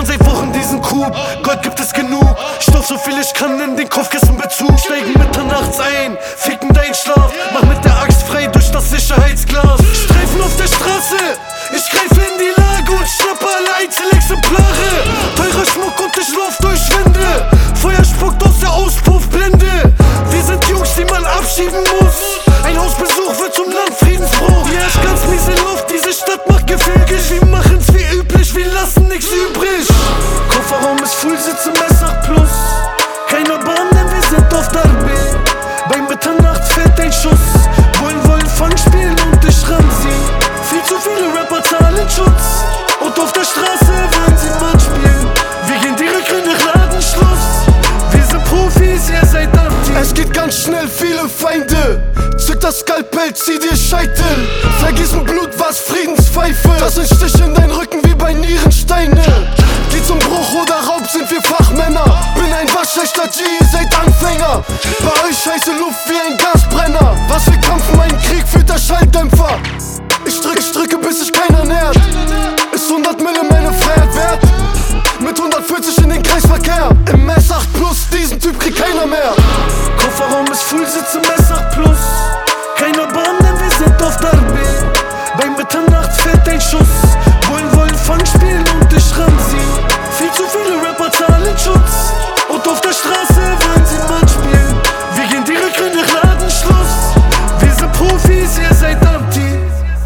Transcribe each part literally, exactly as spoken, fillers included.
plan seit Wochen diesen Coup. Gold gibt es genug, Stoff so viel ich kann in den Kopfkissenbezug. Steigen mitternachts ein, ficken dein Schlaf, mach mit der Axt frei durch das Sicherheitsglas. Streifen auf der Straße, ich greife in die Lage und schnappe alle Einzelexemplare. Teurer Schmuck und ich lauf durch Wände, Feuer spuckt aus der Auspuffblende. Wir sind Jungs, die man abschieben muss. Ein Hausbesuch wird zum Landfriedensbruch. Hier ist ganz miese Luft, diese Stadt macht gefährlich. Wir machen's wie üblich, wir lassen nichts übrig. Kofferraum ist full, sitze Messer plus. Kein Erbarmen, denn wir sind auf Darbe. Bei Mitternacht fällt ein Schuss. Wollen, wollen Fang spielen und ich ran sie. Viel zu viele Rapper zahlen Schutz. Und auf der Straße wollen sie Mann spielen. Wir gehen direkt in den Ladenschluss. Wir sind Profis, ihr seid Anti. Es geht ganz schnell, viele Feinde. Zück das Skalpell, zieh dir Scheitel. Vergießen Blut, was Friedenspfeife. Das sind Stiche in deinen Rücken wie bei Nierensteine. Geht zum Bruch oder Raub, sind wir Fachmänner. Bin ein waschechter G, ihr seid Anfänger. Bei euch heiße Luft wie ein Gasbrenner. Was für Kampf, mein Krieg führt der Schalldämpfer. Ich drücke, ich drücke, bis sich keiner nährt. Ist hundert Mille meine Freiheit wert? Mit hundertvierzig in den Kreisverkehr. Im S acht plus, diesen Typ kriegt keiner mehr. Kofferraum ist full, sitze im S acht plus. Kein Erbarmen, denn wir sind auf Darbe. Bei Mitternacht fällt ein Schuss. Wollen, wollen Fang spielen und ich ran sie. Viel zu viele Rapper zahlen Schutz. Und auf der Straße wollen sie Mann spielen. Wir gehen direkt in den Ladenschluss. Wir sind Profis, ihr seid Anti.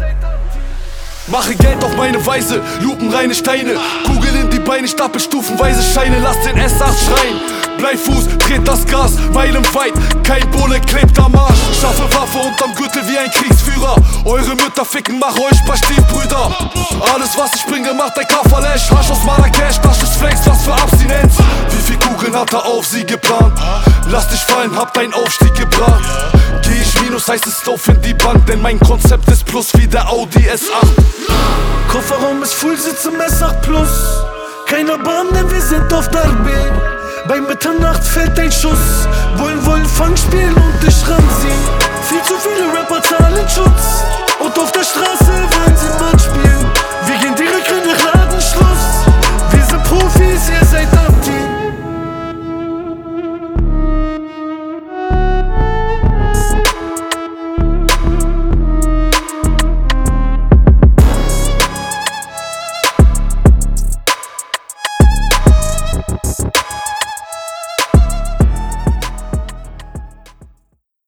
Mache Geld auf meine Weise, lupenreine Steine. Kugel in die Beine, stapel stufenweise Scheine. Lass den S acht schreien. Bleifuß, dreht das Gas, meilenweit, kein Bulle klebt am Arsch. Schaffe Waffe unterm Gürtel wie ein Kriegsführer. Eure Mütter ficken, mach euch paar Stiefbrüder. Alles was ich bringe, macht ein Kafferlesch. Hasch aus Marrakesch, das ist Flex, was für Abstinenz. Wie viel Kugeln hat er auf sie geplant? Lass dich fallen, hab deinen Aufstieg gebracht. Geh ich minus, heißt es Lauf in die Bank, denn mein Konzept ist plus wie der Audi S acht. Kofferraum ist full, sitze im S acht plus. Kein Erbarmen, denn wir sind auf Darbe. Bei Mitternacht fällt ein Schuss. Wollen, wollen Fang spielen und ich ran